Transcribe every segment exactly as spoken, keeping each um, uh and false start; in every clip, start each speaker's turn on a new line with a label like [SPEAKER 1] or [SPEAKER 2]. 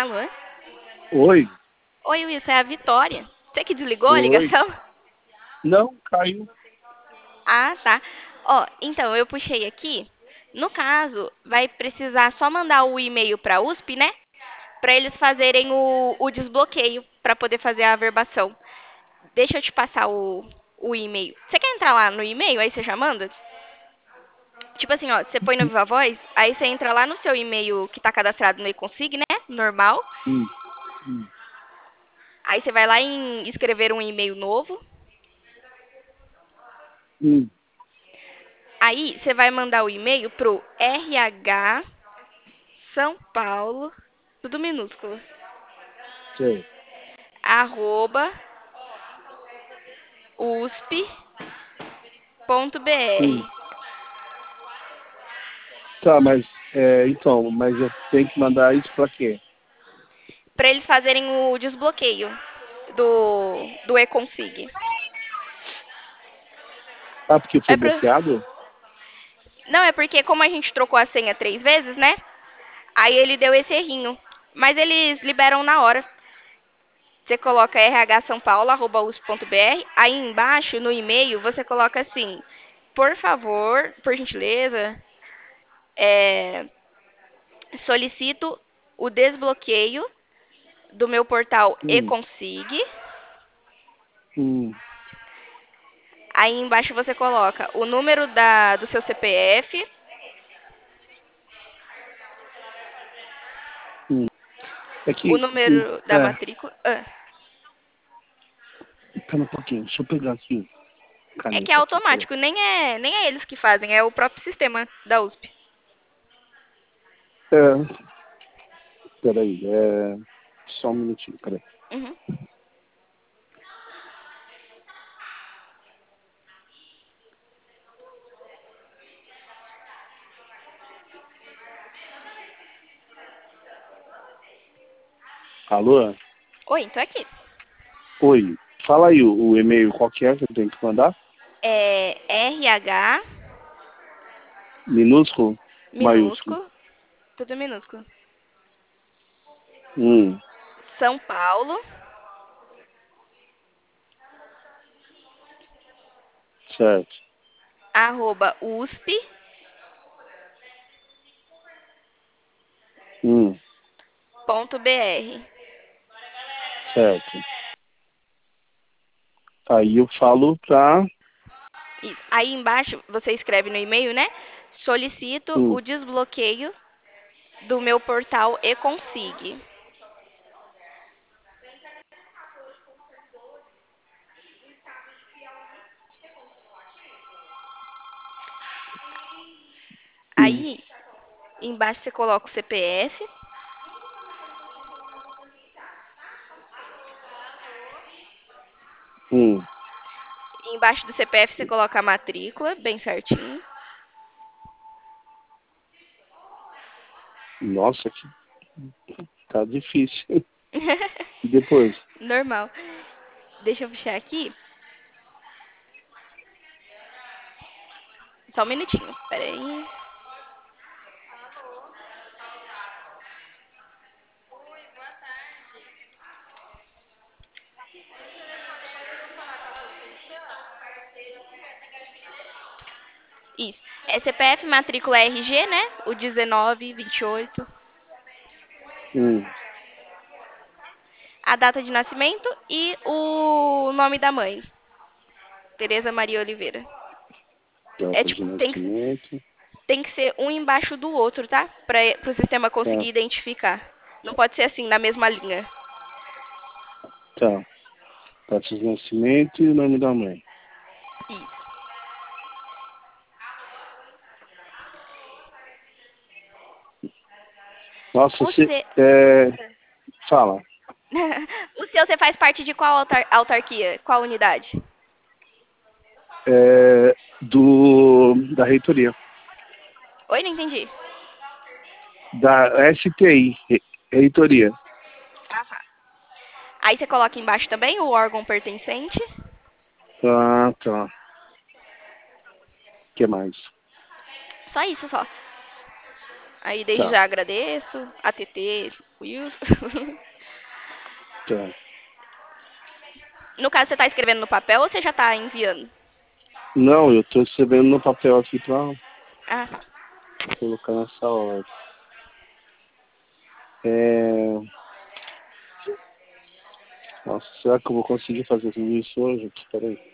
[SPEAKER 1] Alô?
[SPEAKER 2] Oi,
[SPEAKER 1] Oi, Wilson, é a Vitória. Você que desligou a
[SPEAKER 2] oi.
[SPEAKER 1] ligação?
[SPEAKER 2] Não, caiu.
[SPEAKER 1] Ah, tá. Ó, então, eu puxei aqui. No caso, vai precisar só mandar o e-mail para a U S P, né? Para eles fazerem o, o desbloqueio para poder fazer a averbação. Deixa eu te passar o, o e-mail. Você quer entrar lá no e-mail? Aí você já manda? Tipo assim, ó, você põe no Viva Voz, aí você entra lá no seu e-mail que tá cadastrado no eConsig, né? Normal.
[SPEAKER 2] Hum, hum,
[SPEAKER 1] Aí você vai lá em escrever um e-mail novo.
[SPEAKER 2] hum,
[SPEAKER 1] Aí você vai mandar o e-mail pro R H São Paulo, tudo minúsculo,
[SPEAKER 2] sei.
[SPEAKER 1] arroba
[SPEAKER 2] Hum.
[SPEAKER 1] usp.br.
[SPEAKER 2] Tá, mas é, então, mas eu tenho que mandar isso pra quê?
[SPEAKER 1] Para eles fazerem o desbloqueio do, do eConsig.
[SPEAKER 2] Ah, porque foi
[SPEAKER 1] É pro...
[SPEAKER 2] bloqueado?
[SPEAKER 1] Não, é porque como a gente trocou a senha três vezes, né? Aí ele deu esse errinho. Mas eles liberam na hora. Você coloca rhsãopaulo.usp.br. Aí embaixo, no e-mail, você coloca assim: por favor, por gentileza, é, solicito o desbloqueio do meu portal
[SPEAKER 2] Hum,
[SPEAKER 1] eConsig.
[SPEAKER 2] hum,
[SPEAKER 1] Aí embaixo você coloca o número da, do seu C P F,
[SPEAKER 2] hum. É
[SPEAKER 1] o
[SPEAKER 2] que, hum,
[SPEAKER 1] número da
[SPEAKER 2] é,
[SPEAKER 1] matrícula. Ah,
[SPEAKER 2] pera um pouquinho, deixa eu pegar aqui
[SPEAKER 1] é que é
[SPEAKER 2] caneta aqui, peraí.
[SPEAKER 1] automático, nem é, nem é eles que fazem, é o próprio sistema da U S P.
[SPEAKER 2] É, peraí, é, só um minutinho, peraí.
[SPEAKER 1] Uhum.
[SPEAKER 2] Alô?
[SPEAKER 1] Oi, tô aqui.
[SPEAKER 2] Oi, fala aí o, o e-mail, qual que é que eu tenho que mandar?
[SPEAKER 1] É R H
[SPEAKER 2] Minúsculo? Maiúsculo?
[SPEAKER 1] minúsculo, tudo minúsculo.
[SPEAKER 2] Hum,
[SPEAKER 1] São Paulo,
[SPEAKER 2] certo.
[SPEAKER 1] arroba usp.br.
[SPEAKER 2] Hum, certo. Aí eu falo pra...
[SPEAKER 1] Isso. Aí embaixo você escreve no e-mail, né? Solicito
[SPEAKER 2] Hum,
[SPEAKER 1] o desbloqueio do meu portal eConsig.
[SPEAKER 2] hum,
[SPEAKER 1] Aí embaixo você coloca o C P F.
[SPEAKER 2] hum.
[SPEAKER 1] Embaixo do C P F você coloca a matrícula, bem certinho.
[SPEAKER 2] Nossa, que tá difícil. E depois?
[SPEAKER 1] Normal. Deixa eu puxar aqui. Só um minutinho. Pera aí. Isso. É C P F, matrícula R G, né? O dezenove, vinte e oito.
[SPEAKER 2] Hum,
[SPEAKER 1] A data de nascimento e o nome da mãe. Tereza Maria Oliveira. É
[SPEAKER 2] data de
[SPEAKER 1] tipo, tem que,
[SPEAKER 2] nascimento.
[SPEAKER 1] tem que ser um embaixo do outro, tá? Para o sistema
[SPEAKER 2] Tá,
[SPEAKER 1] conseguir identificar. Não pode ser assim, na mesma linha.
[SPEAKER 2] tá. Data de nascimento e o nome da mãe.
[SPEAKER 1] Isso.
[SPEAKER 2] Nossa,
[SPEAKER 1] O
[SPEAKER 2] você...
[SPEAKER 1] seu,
[SPEAKER 2] É, fala.
[SPEAKER 1] o seu, você faz parte de qual autar, autarquia? Qual unidade?
[SPEAKER 2] É, do, da reitoria.
[SPEAKER 1] Oi, não entendi.
[SPEAKER 2] Da S T I, re- reitoria.
[SPEAKER 1] Ah, tá. Aí você coloca embaixo também o órgão pertencente.
[SPEAKER 2] Ah, tá. O que mais?
[SPEAKER 1] Só isso, só. Aí desde
[SPEAKER 2] Tá,
[SPEAKER 1] já agradeço. A T T, Wilson.
[SPEAKER 2] tá.
[SPEAKER 1] No caso, você tá escrevendo no papel ou você já tá enviando?
[SPEAKER 2] Não, eu tô escrevendo no papel aqui pra
[SPEAKER 1] Ah, tá.
[SPEAKER 2] colocar nessa hora. É... Nossa, será que eu vou conseguir fazer tudo isso hoje? Espera aí.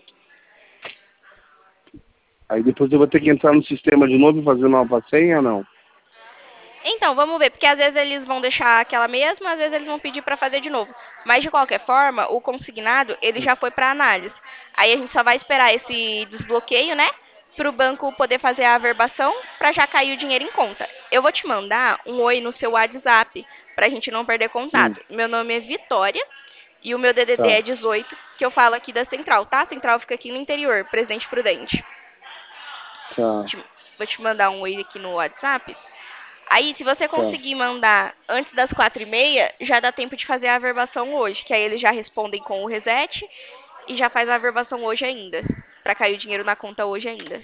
[SPEAKER 2] Aí depois eu vou ter que entrar no sistema de novo e fazer nova senha ou não?
[SPEAKER 1] Então, vamos ver, porque às vezes eles vão deixar aquela mesma, às vezes eles vão pedir para fazer de novo. Mas de qualquer forma, o consignado, ele já foi para análise. Aí a gente só vai esperar esse desbloqueio, né? Para o banco poder fazer a averbação para já cair o dinheiro em conta. Eu vou te mandar um oi no seu WhatsApp para a gente não perder
[SPEAKER 2] Hum,
[SPEAKER 1] contato. Meu nome é Vitória e o meu D D D é
[SPEAKER 2] tá,
[SPEAKER 1] dezoito, que eu falo aqui da Central, tá? A Central fica aqui no interior, Presidente Prudente.
[SPEAKER 2] tá,
[SPEAKER 1] Te- Vou te mandar um oi aqui no WhatsApp. Aí, se você
[SPEAKER 2] tá,
[SPEAKER 1] conseguir mandar antes das quatro e meia, já dá tempo de fazer a averbação hoje, que aí eles já respondem com o reset e já faz a averbação hoje ainda, pra cair o dinheiro na conta hoje ainda.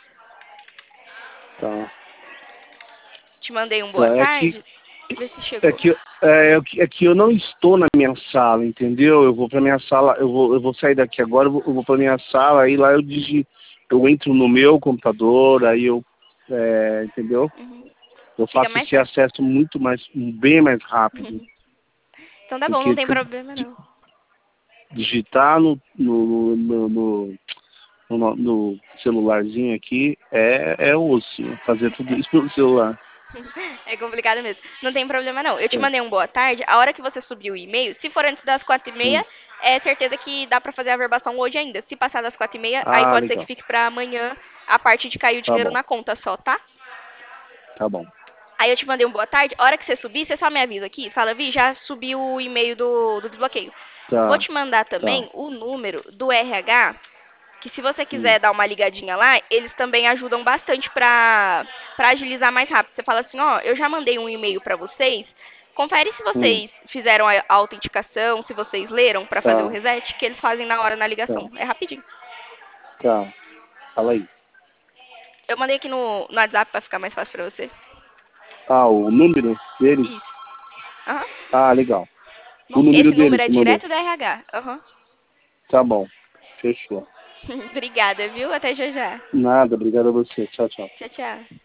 [SPEAKER 2] tá.
[SPEAKER 1] Te mandei um boa
[SPEAKER 2] Tá, é que,
[SPEAKER 1] tarde, vê se
[SPEAKER 2] é
[SPEAKER 1] chegou.
[SPEAKER 2] que, é, é que é que eu não estou na minha sala, entendeu? Eu vou pra minha sala, eu vou, eu vou sair daqui agora, eu vou, eu vou pra minha sala, aí lá eu digito, eu entro no meu computador, aí eu, é, entendeu?
[SPEAKER 1] Uhum.
[SPEAKER 2] Eu
[SPEAKER 1] Fica
[SPEAKER 2] faço
[SPEAKER 1] mais
[SPEAKER 2] esse
[SPEAKER 1] fácil.
[SPEAKER 2] acesso muito mais, bem mais rápido,
[SPEAKER 1] Então tá bom, não
[SPEAKER 2] porque
[SPEAKER 1] tem
[SPEAKER 2] fica
[SPEAKER 1] problema
[SPEAKER 2] di-
[SPEAKER 1] não.
[SPEAKER 2] digitar no, no, no, no, no, no celularzinho aqui é, é osso, fazer tudo isso pelo celular.
[SPEAKER 1] É complicado mesmo. Não tem problema não. Eu te
[SPEAKER 2] É.
[SPEAKER 1] mandei um boa tarde. A hora que você subir o e-mail, se for antes das quatro e
[SPEAKER 2] Hum.
[SPEAKER 1] meia, é certeza que dá pra fazer a averbação hoje ainda. Se passar das quatro e meia, aí
[SPEAKER 2] Ah,
[SPEAKER 1] pode ser que
[SPEAKER 2] legal.
[SPEAKER 1] fique pra amanhã a parte de cair o
[SPEAKER 2] Tá
[SPEAKER 1] dinheiro
[SPEAKER 2] bom,
[SPEAKER 1] na conta só, tá?
[SPEAKER 2] tá bom.
[SPEAKER 1] Aí eu te mandei um boa tarde. A hora que você subir, você só me avisa aqui. Fala, Vi, já subiu o e-mail do, do desbloqueio. Vou
[SPEAKER 2] Tá,
[SPEAKER 1] te mandar
[SPEAKER 2] tá.
[SPEAKER 1] também o número do R H, que se você
[SPEAKER 2] Hum.
[SPEAKER 1] quiser dar uma ligadinha lá, eles também ajudam bastante pra, pra agilizar mais rápido. Você fala assim, ó, eu já mandei um e-mail pra vocês. Confere se
[SPEAKER 2] Hum.
[SPEAKER 1] vocês fizeram a a autenticação, se vocês leram pra fazer o
[SPEAKER 2] Tá,
[SPEAKER 1] reset, que eles fazem na hora na
[SPEAKER 2] tá,
[SPEAKER 1] ligação. É rapidinho.
[SPEAKER 2] tá. Fala aí.
[SPEAKER 1] Eu mandei aqui no, no WhatsApp pra ficar mais fácil pra você.
[SPEAKER 2] Ah, o número deles?
[SPEAKER 1] Isso. Aham.
[SPEAKER 2] Ah, legal. O
[SPEAKER 1] Bom,
[SPEAKER 2] número
[SPEAKER 1] esse
[SPEAKER 2] deles
[SPEAKER 1] número é
[SPEAKER 2] você mandou.
[SPEAKER 1] direto da R H. Aham.
[SPEAKER 2] Tá bom. Fechou.
[SPEAKER 1] Obrigada, viu? Até já já.
[SPEAKER 2] Nada, obrigado a você. Tchau, tchau.
[SPEAKER 1] Tchau, tchau.